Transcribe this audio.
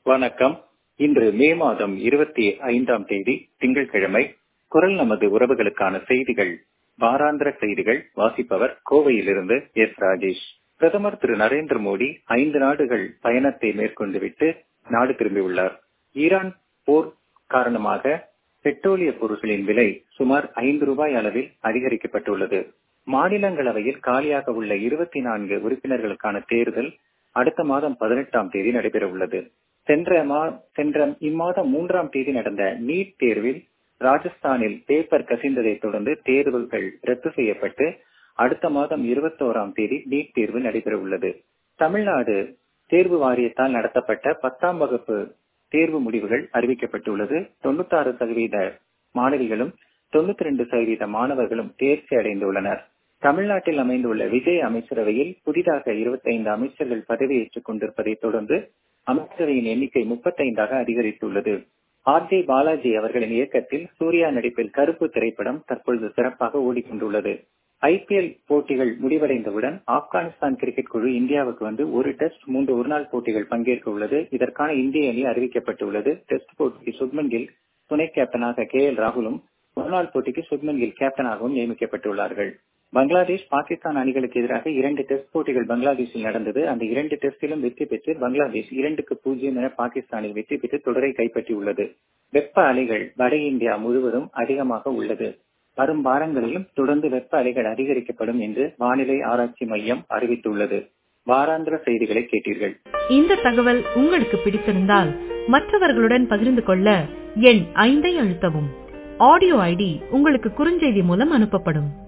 வணக்கம். இன்று மே மாதம் 25ஆம் தேதி திங்கட்கிழமை. குரல் நமது உறவுகளுக்கான செய்திகள், வாராந்திர செய்திகள். வாசிப்பவர் கோவையிலிருந்து எஸ். ராஜேஷ். பிரதமர் திரு நரேந்திர மோடி 5 நாடுகள் பயணத்தை மேற்கொண்டுவிட்டு நாடு திரும்பியுள்ளார். ஈரான் போர் காரணமாக பெட்ரோலிய பொருட்களின் விலை சுமார் ₹5 அளவில் அதிகரிக்கப்பட்டுள்ளது. மாநிலங்களவையில் காலியாக உள்ள 24 உறுப்பினர்களுக்கான தேர்தல் அடுத்த மாதம் 18ஆம் தேதி நடைபெற உள்ளது. சென்ற இம்மாதம் 3ஆம் தேதி நடந்த நீட் தேர்வில் ராஜஸ்தானில் பேப்பர் கசிந்ததை தொடர்ந்து தேர்வுகள் ரத்து செய்யப்பட்டு அடுத்த மாதம் 21ஆம் தேதி நீட் தேர்வு நடைபெற உள்ளது. தமிழ்நாடு தேர்வு வாரியத்தால் நடத்தப்பட்ட 10ஆம் வகுப்பு தேர்வு முடிவுகள் அறிவிக்கப்பட்டுள்ளது. 96% மாணவிகளும் 92% மாணவர்களும் தேர்ச்சி அடைந்துள்ளனர். தமிழ்நாட்டில் அமைந்துள்ள விஜய் அமைச்சரவையில் புதிதாக 25 அமைச்சர்கள் பதவியேற்றுக் கொண்டிருப்பதை தொடர்ந்து அமைச்சரவையின் எண்ணிக்கை 35ஆக அதிகரித்துள்ளது. ஆர்.ஜே. பாலாஜி அவர்களின் இயக்கத்தில் சூர்யா நடிப்பில் கருப்பு திரைப்படம் தற்பொழுது சிறப்பாக ஓடிக்கொண்டுள்ளது. IPL போட்டிகள் முடிவடைந்தவுடன் ஆப்கானிஸ்தான் கிரிக்கெட் குழு இந்தியாவுக்கு வந்து ஒரு டெஸ்ட் 3 ஒருநாள் போட்டிகள் பங்கேற்க உள்ளது. இதற்கான இந்திய அணி அறிவிக்கப்பட்டுள்ளது. டெஸ்ட் போட்டிக்கு சுப்மன் கில் துணை கேப்டனாக KL ராகுலும், ஒருநாள் போட்டிக்கு சுப்மன் கில் கேப்டனாகவும் நியமிக்கப்பட்டுள்ளார்கள். பங்களாதேஷ் பாகிஸ்தான் அணிகளுக்கு எதிராக 2 டெஸ்ட் போட்டிகள் பங்களாதேஷில் நடந்தது. அந்த 2 டெஸ்டிலும் வெற்றி பெற்று பங்களாதேஷ் 2-0 என பாகிஸ்தானில் வெற்றி பெற்று தொடரை கைப்பற்றியுள்ளது. வெப்ப அலைகள் வட இந்தியா முழுவதும் அதிகமாக உள்ளது. வரும் வாரங்களிலும் தொடர்ந்து வெப்ப அலைகள் அதிகரிக்கப்படும் என்று வானிலை ஆராய்ச்சி மையம் அறிவித்துள்ளது. வாராந்திர செய்திகளை கேட்டீர்கள். இந்த தகவல் உங்களுக்கு பிடித்திருந்தால் மற்றவர்களுடன் பகிர்ந்து கொள்ள எண் 5 அழுத்தவும். ஆடியோ ஐடி உங்களுக்கு குறுஞ்செய்தி மூலம் அனுப்பப்படும்.